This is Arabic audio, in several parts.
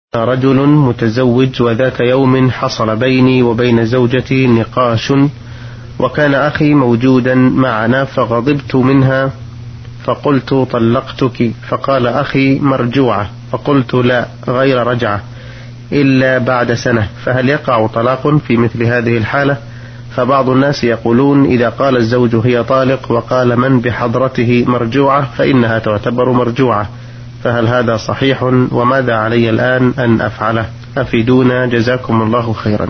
رجل متزوج وذات يوم حصل بيني وبين زوجتي نقاش، وكان أخي موجودا معنا فغضبت منها فقلت طلقتك، فقال أخي مرجوعة، فقلت لا غير رجعة إلا بعد سنة، فهل يقع طلاق في مثل هذه الحالة؟ فبعض الناس يقولون إذا قال الزوج هي طالق وقال من بحضرته مرجوعة فإنها تعتبر مرجوعة، فهل هذا صحيح؟ وماذا علي الآن أن أفعله؟ أفيدونا جزاكم الله خيرا.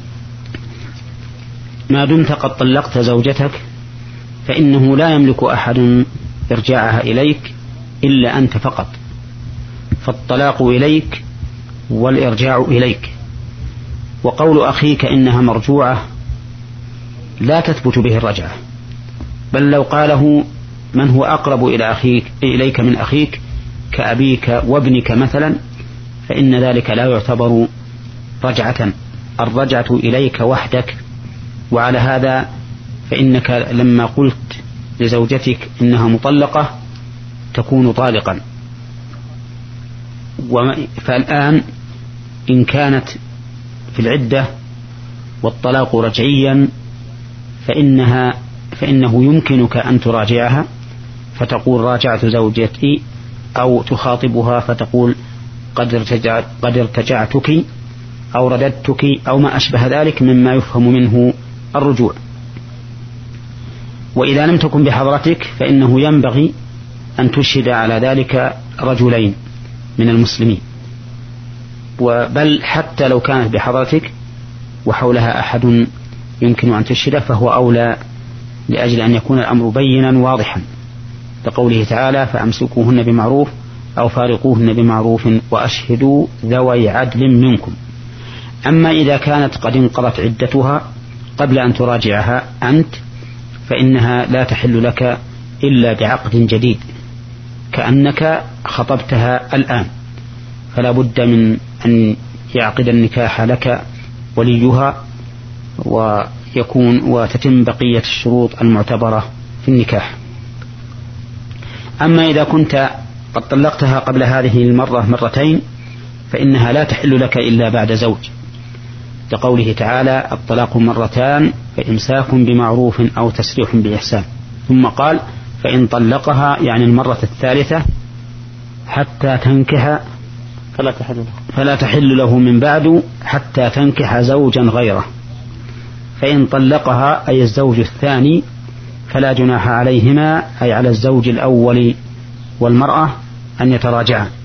ما دمت قد طلقت زوجتك فإنه لا يملك أحد إرجاعها إليك إلا أنت فقط، فالطلاق إليك والإرجاع إليك. وقول أخيك إنها مرجوعة لا تثبت به الرجعة، بل لو قاله من هو أقرب إليك من أخيك كأبيك وابنك مثلا فإن ذلك لا يعتبر رجعة، الرجعة إليك وحدك. وعلى هذا فإنك لما قلت لزوجتك إنها مطلقة تكون طالقا. فالآن إن كانت في العدة والطلاق رجعيا فإنه يمكنك أن تراجعها فتقول راجعت زوجتي، أو تخاطبها فتقول قد ارتجعتك أو رددتك أو ما أشبه ذلك مما يفهم منه الرجوع. وإذا لم تكن بحضرتك فإنه ينبغي أن تشهد على ذلك رجلين من المسلمين، بل حتى لو كانت بحضرتك وحولها أحد يمكن أن تشهد فهو أولى، لأجل أن يكون الأمر بينا واضحا، لقوله تعالى فأمسكوهن بمعروف أو فارقوهن بمعروف وأشهدوا ذوي عدل منكم. أما إذا كانت قد انقضت عدتها قبل أن تراجعها أنت فإنها لا تحل لك إلا بعقد جديد، كأنك خطبتها الآن، فلا بد من أن يعقد النكاح لك وليها وتتم بقية الشروط المعتبرة في النكاح. أما إذا كنت قد طلقتها قبل هذه المرة مرتين فإنها لا تحل لك إلا بعد زوج، لقوله تعالى الطلاق مرتان فإمساك بمعروف أو تسريح بإحسان، ثم قال فإن طلقها يعني المرة الثالثة حتى تنكح فلا تحل له من بعد حتى تنكح زوجا غيره، فإن طلقها أي الزوج الثاني فلا جناح عليهما أي على الزوج الأول والمرأة أن يتراجعا.